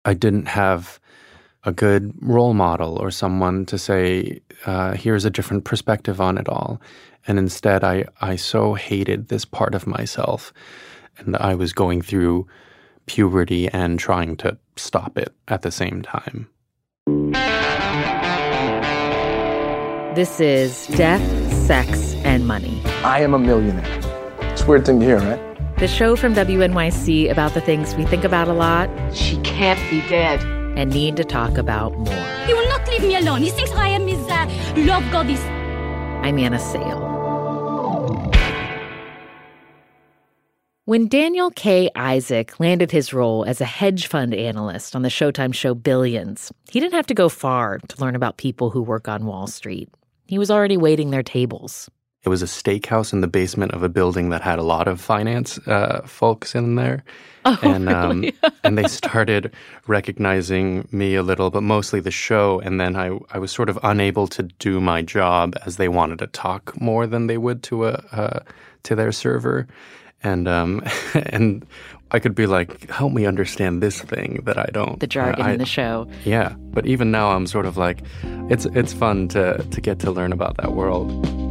I didn't have a good role model or someone to say, here's a different perspective on it all. And instead, I so hated this part of myself. And I was going through puberty and trying to stop it at the same time. This is Death, Sex, and Money. I am a millionaire. It's a weird thing to hear, right? The show from WNYC about the things we think about a lot. She can't be dead. And need to talk about more. He will not leave me alone. He thinks I am his love goddess. I'm Anna Sale. When Daniel K. Isaac landed his role as a hedge fund analyst on the Showtime show Billions, he didn't have to go far to learn about people who work on Wall Street. He was already waiting their tables. It was a steakhouse in the basement of a building that had a lot of finance folks in there. Oh, and really? And they started recognizing me a little, but mostly the show. And then I was sort of unable to do my job as they wanted to talk more than they would to their server. And and I could be like, help me understand this thing that I don't. The jargon in the show. Yeah. But even now I'm sort of like, it's fun to get to learn about that world.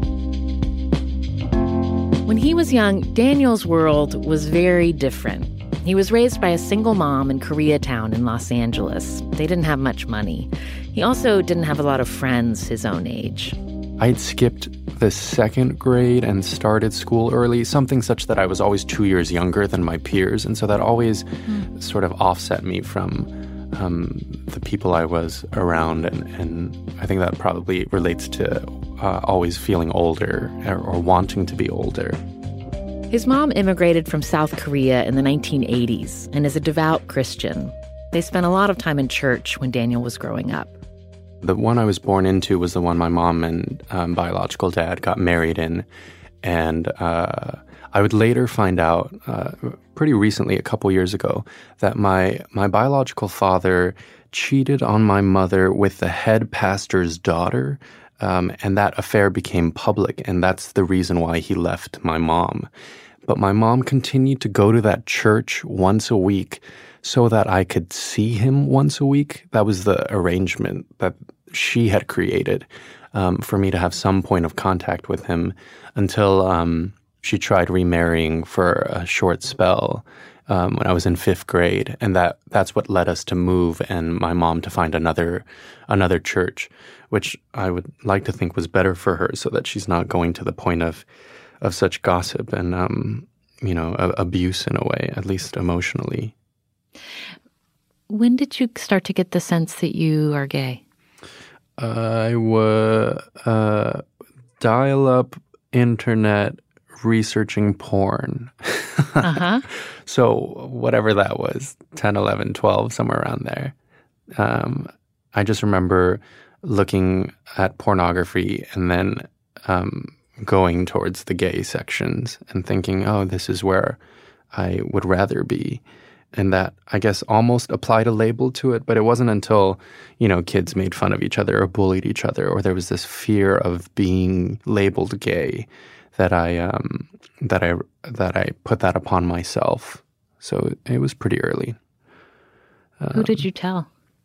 When he was young, Daniel's world was very different. He was raised by a single mom in Koreatown in Los Angeles. They didn't have much money. He also didn't have a lot of friends his own age. I'd skipped the second grade and started school early, something such that I was always 2 years younger than my peers. And so that always sort of offset me from the people I was around. And I think that probably relates to always feeling older or wanting to be older. His mom immigrated from South Korea in the 1980s and is a devout Christian. They spent a lot of time in church when Daniel was growing up. The one I was born into was the one my mom and biological dad got married in. And I would later find out, pretty recently, a couple years ago, that my biological father cheated on my mother with the head pastor's daughter. And that affair became public, and that's the reason why he left my mom. But my mom continued to go to that church once a week so that I could see him once a week. That was the arrangement that she had created for me to have some point of contact with him until she tried remarrying for a short spell when I was in 5th grade. And that's what led us to move and my mom to find another church, which I would like to think was better for her so that she's not going to the point of such gossip and, abuse in a way, at least emotionally. When did you start to get the sense that you are gay? I was dial-up internet researching porn. Uh-huh. So whatever that was, 10, 11, 12, somewhere around there. I just remember looking at pornography and then going towards the gay sections and thinking, oh, this is where I would rather be. And that, I guess, almost applied a label to it. But it wasn't until, kids made fun of each other or bullied each other, or there was this fear of being labeled gay that I put that upon myself. So it was pretty early. Who did you tell?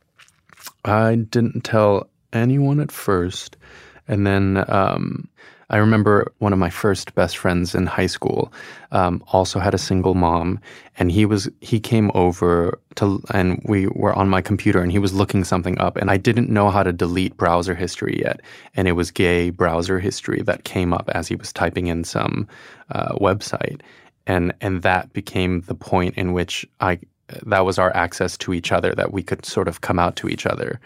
I didn't tell anyone at first. And then I remember one of my first best friends in high school also had a single mom, and he came over and we were on my computer, and he was looking something up, and I didn't know how to delete browser history yet, and it was gay browser history that came up as he was typing in some website, and that became the point in which that was our access to each other, that we could sort of come out to each other,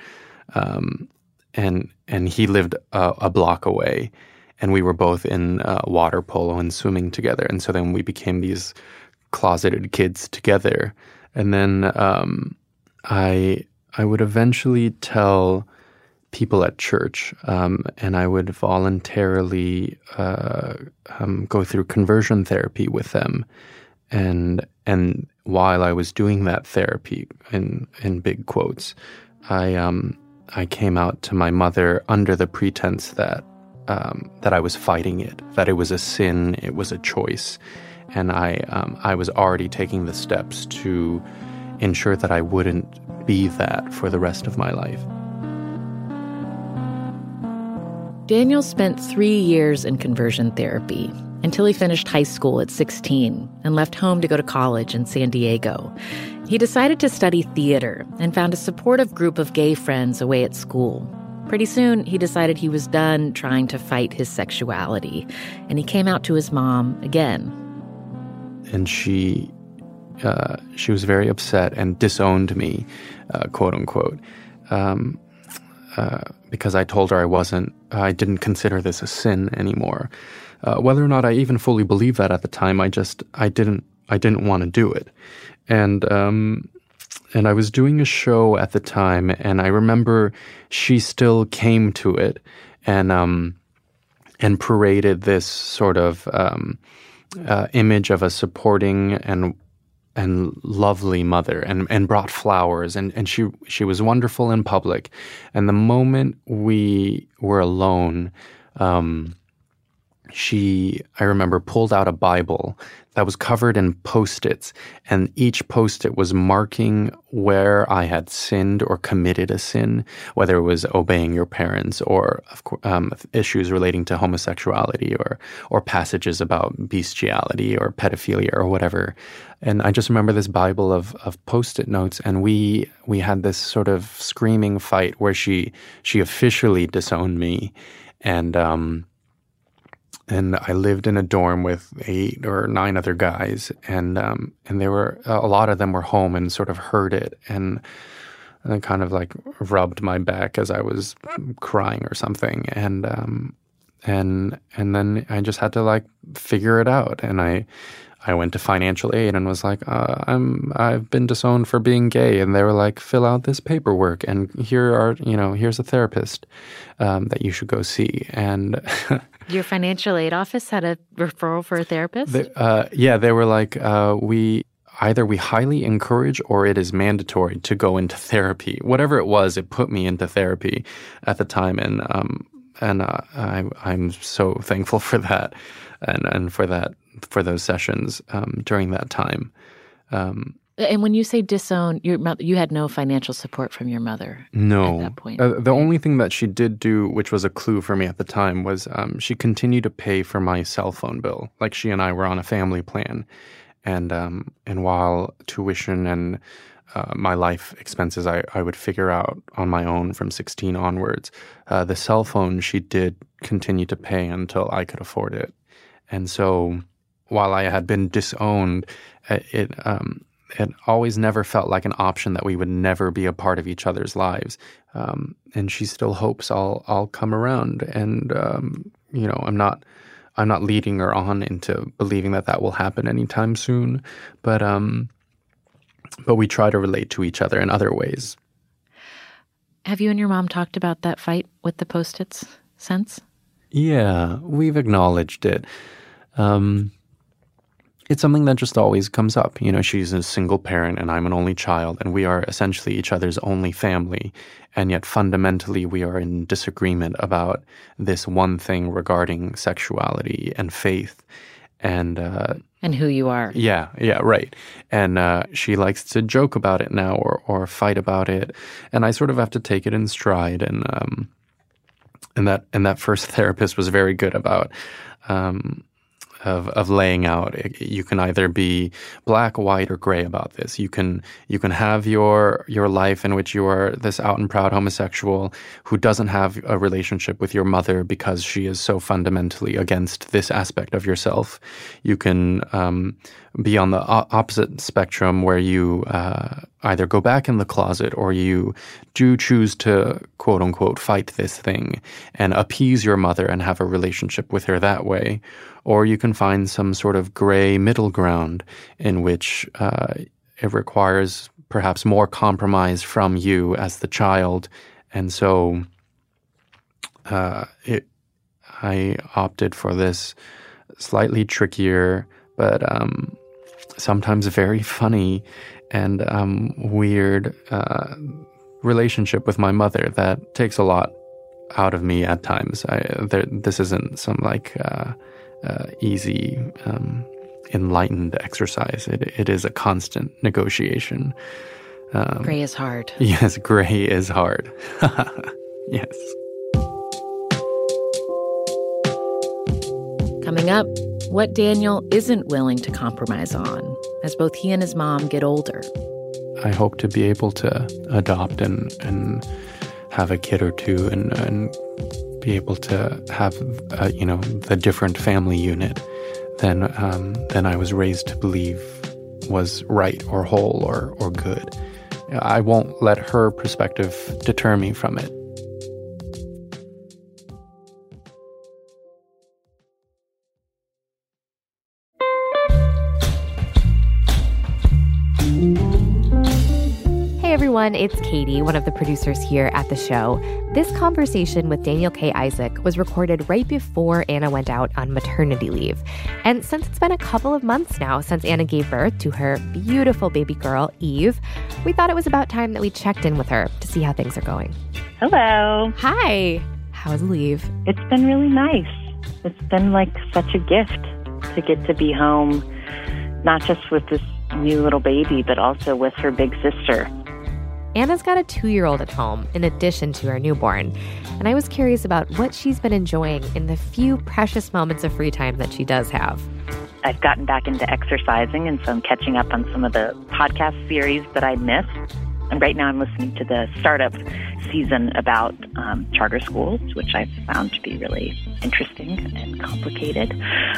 and he lived a block away. And we were both in water polo and swimming together. And so then we became these closeted kids together. And then I would eventually tell people at church, and I would voluntarily go through conversion therapy with them. And while I was doing that therapy, in big quotes, I came out to my mother under the pretense that I was fighting it, that it was a sin, it was a choice. And I was already taking the steps to ensure that I wouldn't be that for the rest of my life. Daniel spent 3 years in conversion therapy until he finished high school at 16 and left home to go to college in San Diego. He decided to study theater and found a supportive group of gay friends away at school. Pretty soon, he decided he was done trying to fight his sexuality, and he came out to his mom again. And she was very upset and disowned me, quote unquote, because I told her I didn't consider this a sin anymore. Whether or not I even fully believed that at the time, I didn't want to do it. And I was doing a show at the time, and I remember she still came to it and paraded this sort of image of a supporting and lovely mother, and brought flowers, and she was wonderful in public. And the moment we were alone, she, I remember, pulled out a Bible that was covered in Post-its, and each Post-it was marking where I had sinned or committed a sin, whether it was obeying your parents or issues relating to homosexuality or passages about bestiality or pedophilia or whatever. And I just remember this Bible of Post-it notes, and we had this sort of screaming fight where she officially disowned me, and I lived in a dorm with 8 or 9 other guys, and they were, a lot of them were home and sort of heard it, and they kind of like rubbed my back as I was crying or something, and then I just had to like figure it out, and I went to financial aid and was like, I've been disowned for being gay, and they were like, fill out this paperwork, and here's a therapist that you should go see, and. Your financial aid office had a referral for a therapist? They were like, we highly encourage or it is mandatory to go into therapy. Whatever it was, it put me into therapy at the time, and I'm so thankful for that, and for those sessions during that time. And when you say disown, you had no financial support from your mother no. at that point? The only thing that she did do, which was a clue for me at the time, was she continued to pay for my cell phone bill. Like, she and I were on a family plan. And while tuition and my life expenses I would figure out on my own from 16 onwards, the cell phone she did continue to pay until I could afford it. And so while I had been disowned, it always never felt like an option that we would never be a part of each other's lives. And she still hopes I'll come around. And, I'm not leading her on into believing that will happen anytime soon. But we try to relate to each other in other ways. Have you and your mom talked about that fight with the Post-its since? Yeah, we've acknowledged it. It's something that just always comes up. She's a single parent and I'm an only child, and we are essentially each other's only family. And yet fundamentally we are in disagreement about this one thing regarding sexuality and faith. And who you are. Yeah, right. And she likes to joke about it now or fight about it. And I sort of have to take it in stride. And that first therapist was very good about of laying out. You can either be black, white, or gray about this. You can have your life in which you are this out and proud homosexual who doesn't have a relationship with your mother because she is so fundamentally against this aspect of yourself. You can be on the opposite spectrum where you either go back in the closet or you do choose to, quote unquote, fight this thing and appease your mother and have a relationship with her that way. Or you can find some sort of gray middle ground in which it requires perhaps more compromise from you as the child. And so I opted for this slightly trickier, but sometimes very funny and weird relationship with my mother that takes a lot out of me at times. This isn't some easy, enlightened exercise. It is a constant negotiation. Gray is hard. Yes, gray is hard. Yes. Coming up, what Daniel isn't willing to compromise on as both he and his mom get older. I hope to be able to adopt and have a kid or two and be able to have, the different family unit than I was raised to believe was right or whole or good. I won't let her perspective deter me from it. Hey everyone, it's Katie, one of the producers here at the show. This conversation with Daniel K. Isaac was recorded right before Anna went out on maternity leave. And since it's been a couple of months now since Anna gave birth to her beautiful baby girl, Eve, we thought it was about time that we checked in with her to see how things are going. Hello. Hi. How's leave? It's been really nice. It's been like such a gift to get to be home, not just with this new little baby, but also with her big sister. Anna's got a 2-year-old at home in addition to her newborn, and I was curious about what she's been enjoying in the few precious moments of free time that she does have. I've gotten back into exercising, and so I'm catching up on some of the podcast series that I missed. And right now I'm listening to the startup season about charter schools, which I've found to be really interesting and complicated.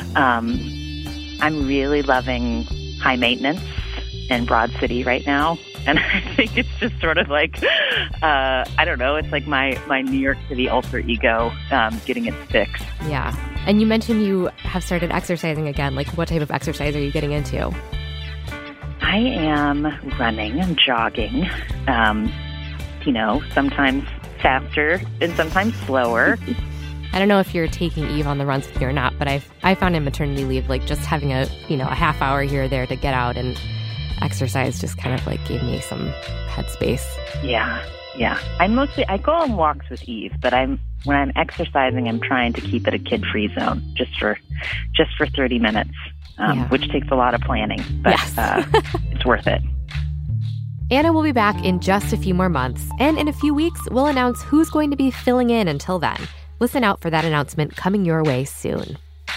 I'm really loving high maintenance in Broad City right now. And I think it's just sort of like, I don't know, it's like my New York City alter ego getting its fix. Yeah. And you mentioned you have started exercising again. Like, what type of exercise are you getting into? I am running and jogging, sometimes faster and sometimes slower. I don't know if you're taking Eve on the runs with you or not, but I found in maternity leave, like just having a half hour here or there to get out and exercise just kind of like gave me some headspace. Yeah. I go on walks with Eve, but when I'm exercising, I'm trying to keep it a kid-free zone just for 30 minutes, which takes a lot of planning, but yes. It's worth it. Anna will be back in just a few more months, and in a few weeks, we'll announce who's going to be filling in until then. Listen out for that announcement coming your way soon.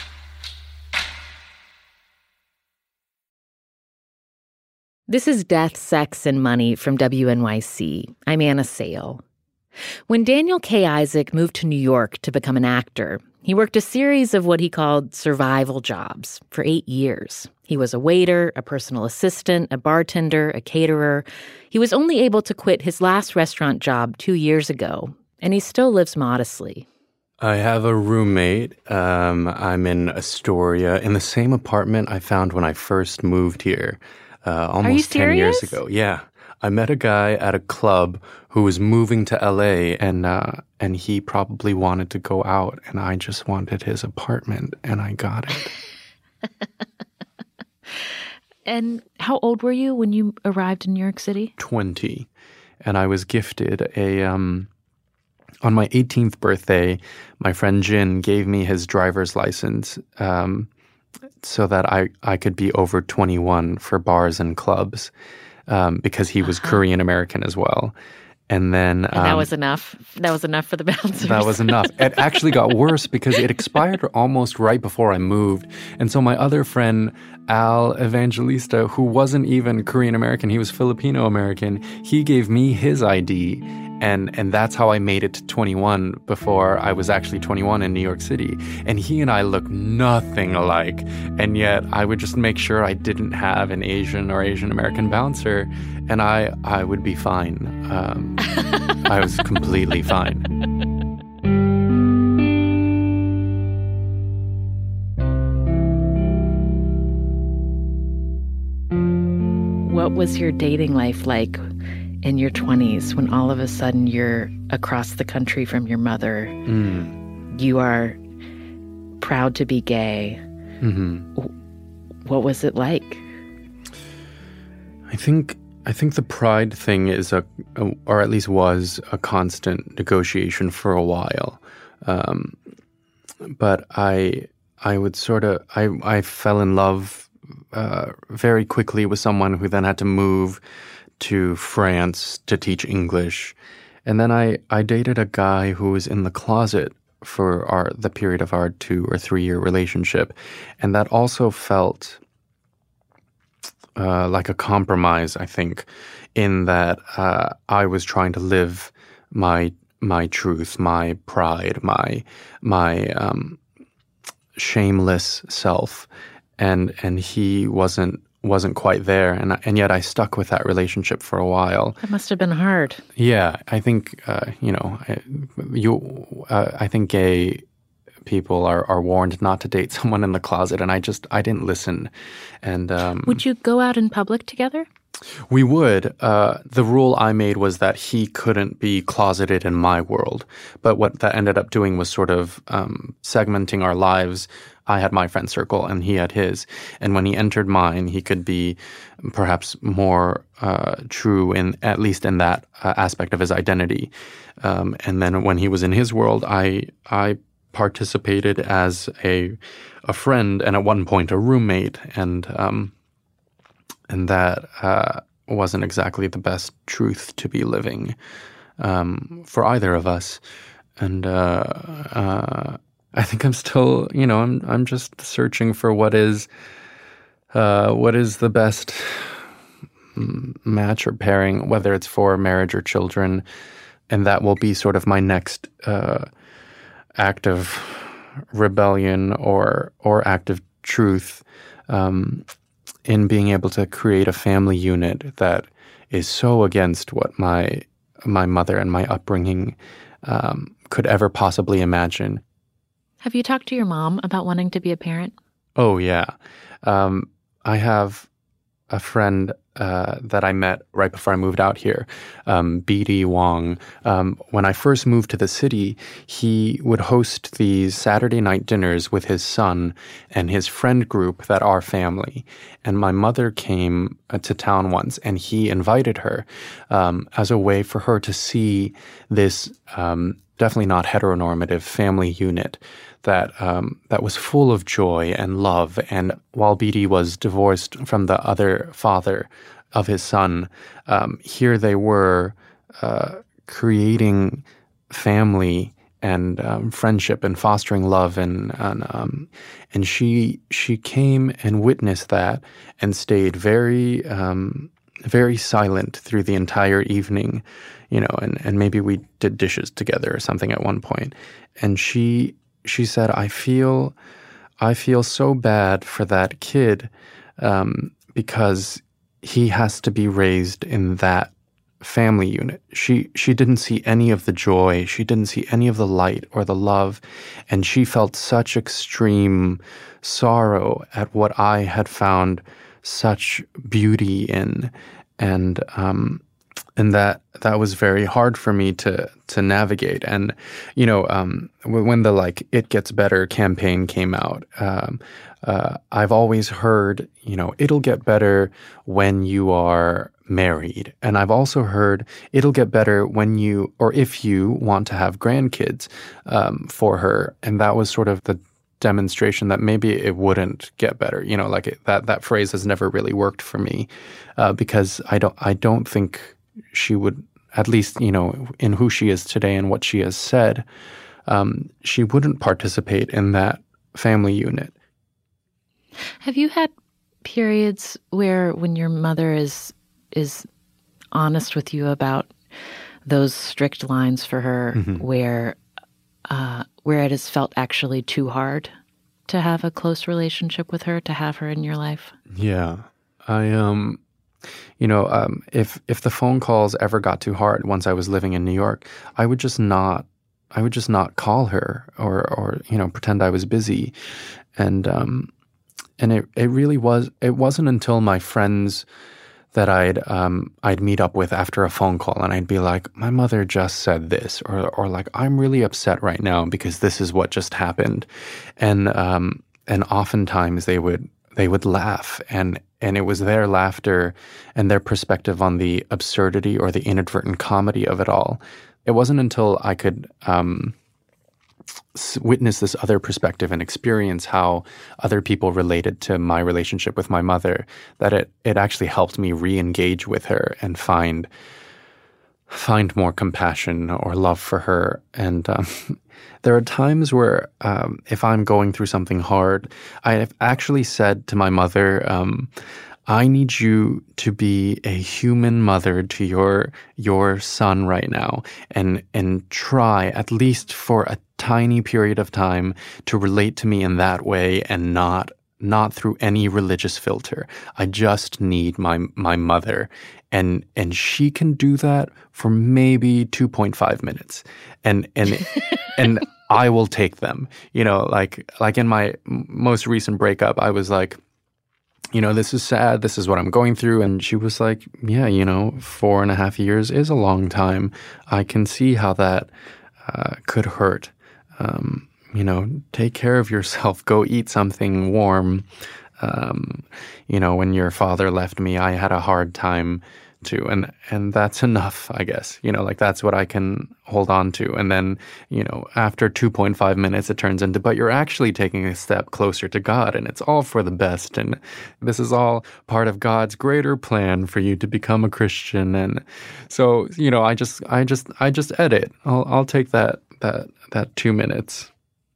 This is Death, Sex, and Money from WNYC. I'm Anna Sale. When Daniel K. Isaac moved to New York to become an actor, he worked a series of what he called survival jobs for 8 years. He was a waiter, a personal assistant, a bartender, a caterer. He was only able to quit his last restaurant job 2 years ago, and he still lives modestly. I have a roommate. I'm in Astoria, in the same apartment I found when I first moved here. Almost 10 years ago. Yeah. I met a guy at a club who was moving to LA and he probably wanted to go out and I just wanted his apartment and I got it. And how old were you when you arrived in New York City? 20. And I was gifted on my 18th birthday, my friend Jin gave me his driver's license so that I could be over 21 for bars and clubs because he was Korean American as well. And then that was enough. That was enough for the bouncers. That was enough. It actually got worse because it expired almost right before I moved. And so my other friend, Al Evangelista, who wasn't even Korean American, he was Filipino American, he gave me his ID. And that's how I made it to 21 before I was actually 21 in New York City. And he and I look nothing alike. And yet I would just make sure I didn't have an Asian or Asian American bouncer. And I would be fine. I was completely fine. What was your dating life like in your 20s when all of a sudden you're across the country from your mother? You are proud to be gay. Mm-hmm. What was it like? I think the pride thing is or at least was a constant negotiation for a while. But I would I fell in love very quickly with someone who then had to move to France to teach English. And then I dated a guy who was in the closet for the period of our 2 or 3 year relationship. And that also felt like a compromise, I think, in that I was trying to live my truth, my pride, my shameless self, and he wasn't quite there, and yet I stuck with that relationship for a while. That must have been hard. Yeah, I think I think gay people are warned not to date someone in the closet, and I didn't listen. And would you go out in public together? We would. The rule I made was that he couldn't be closeted in my world. But what that ended up doing was sort of segmenting our lives. I had my friend circle and he had his. And when he entered mine, he could be perhaps more true at least in that aspect of his identity. And then when he was in his world, I participated as a friend and at one point a roommate, and that wasn't exactly the best truth to be living for either of us. And I think I'm still, I'm just searching for what is the best match or pairing, whether it's for marriage or children, and that will be sort of my next act of rebellion or act of truth. In being able to create a family unit that is so against what my mother and my upbringing could ever possibly imagine. Have you talked to your mom about wanting to be a parent? Oh, yeah. I have a friend that I met right before I moved out here, B.D. Wong. When I first moved to the city, he would host these Saturday night dinners with his son and his friend group that are family. And my mother came to town once, and he invited her as a way for her to see this definitely not heteronormative family unit that was full of joy and love. And while B.D. was divorced from the other father of his son, here they were creating family and friendship and fostering love, and she came and witnessed that and stayed very very silent through the entire evening, and maybe we did dishes together or something at one point, and she said, I feel so bad for that kid because he has to be raised in that family unit. She didn't see any of the joy. She didn't see any of the light or the love. And she felt such extreme sorrow at what I had found such beauty in. And that was very hard for me to navigate. And, when the It Gets Better campaign came out, I've always heard, it'll get better when you are married. And I've also heard it'll get better when you, or if you want to have grandkids for her. And that was sort of the demonstration that maybe it wouldn't get better. That phrase has never really worked for me because I don't think she would, at least, in who she is today and what she has said, she wouldn't participate in that family unit. Have you had periods when your mother is honest with you about those strict lines for her, mm-hmm. where it has felt actually too hard to have a close relationship with her, to have her in your life? Yeah. If the phone calls ever got too hard once I was living in New York, I would just not call her or pretend I was busy. And it wasn't until my friends that I'd meet up with after a phone call, and I'd be like, my mother just said this, or like, I'm really upset right now because this is what just happened. And oftentimes they would laugh, and it was their laughter and their perspective on the absurdity or the inadvertent comedy of it all. It wasn't until I could witness this other perspective and experience how other people related to my relationship with my mother, that it actually helped me re-engage with her and find more compassion or love for her. And there are times where if I'm going through something hard, I have actually said to my mother, I need you to be a human mother to your son right now, and try at least for a tiny period of time to relate to me in that way, and not through any religious filter. I just need my mother, and she can do that for maybe 2.5 minutes, and I will take them. Like in my most recent breakup, I was like, this is sad. This is what I'm going through. And she was like, yeah, 4.5 years is a long time. I can see how that could hurt. Take care of yourself. Go eat something warm. When your father left me, I had a hard time too. And that's enough, I guess. That's what I can hold on to. And then, after 2.5 minutes, it turns into, but you're actually taking a step closer to God, and it's all for the best. And this is all part of God's greater plan for you to become a Christian. And so, I just edit. I'll take that 2 minutes.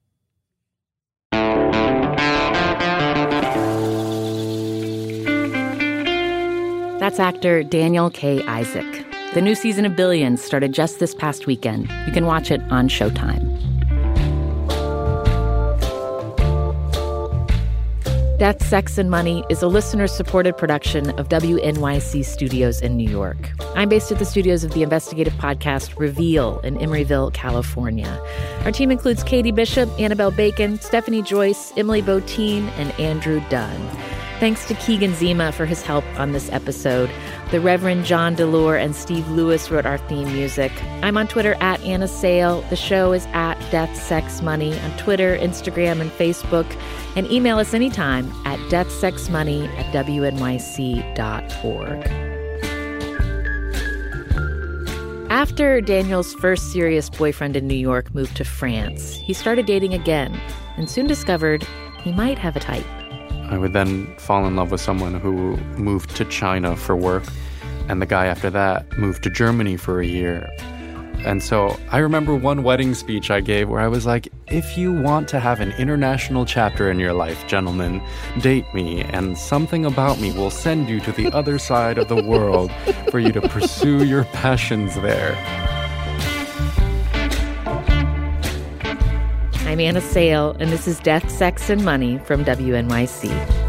That's actor Daniel K. Isaac. The new season of Billions started just this past weekend. You can watch it on Showtime. Death, Sex, and Money is a listener-supported production of WNYC Studios in New York. I'm based at the studios of the investigative podcast Reveal in Emeryville, California. Our team includes Katie Bishop, Annabelle Bacon, Stephanie Joyce, Emily Botine, and Andrew Dunn. Thanks to Keegan Zima for his help on this episode. The Reverend John DeLure and Steve Lewis wrote our theme music. I'm on Twitter at Anna Sale. The show is at Death, Sex, Money on Twitter, Instagram, and Facebook. And email us anytime at deathsexmoney@WNYC.org. After Daniel's first serious boyfriend in New York moved to France, he started dating again and soon discovered he might have a type. I would then fall in love with someone who moved to China for work, and the guy after that moved to Germany for a year. And so I remember one wedding speech I gave where I was like, if you want to have an international chapter in your life, gentlemen, date me, and something about me will send you to the other side of the world for you to pursue your passions there. I'm Anna Sale, and this is Death, Sex, and Money from WNYC.